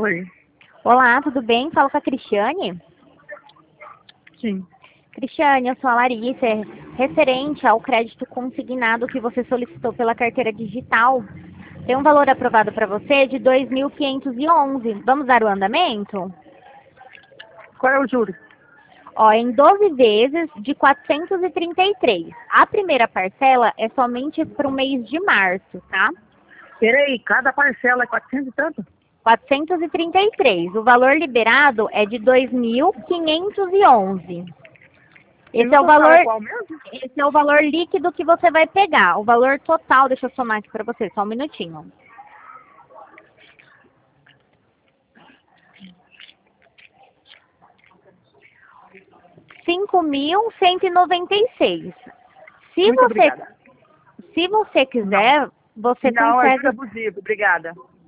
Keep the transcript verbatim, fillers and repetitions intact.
Oi. Olá, tudo bem? Falo com a Cristiane. Sim. Cristiane, eu sou a Larissa, é referente ao crédito consignado que você solicitou pela carteira digital. Tem um valor aprovado para você de dois mil quinhentos e onze. Vamos dar o andamento? Qual é o juro? Ó, em doze vezes de quatrocentos e trinta e três. A primeira parcela é somente para o mês de março, tá? Peraí, cada parcela é quatrocentos e tanto? quatrocentos e trinta e três. O valor liberado é de dois mil quinhentos e onze. Esse é o valor, qual mesmo? esse é o valor líquido que você vai pegar. O valor total, deixa eu somar aqui para você, só um minutinho. cinco mil cento e noventa e seis. Se Muito você, obrigada. se você quiser, você Não, é consegue. abusivo, obrigada.